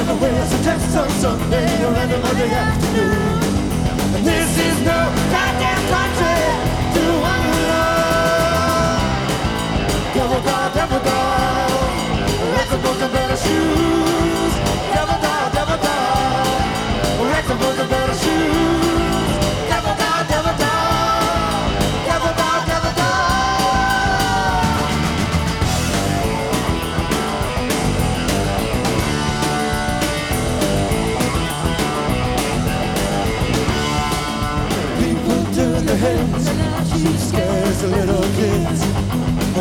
Whichever way it's a test on Sunday, you'll have to what you got to do. And this is no goddamn country.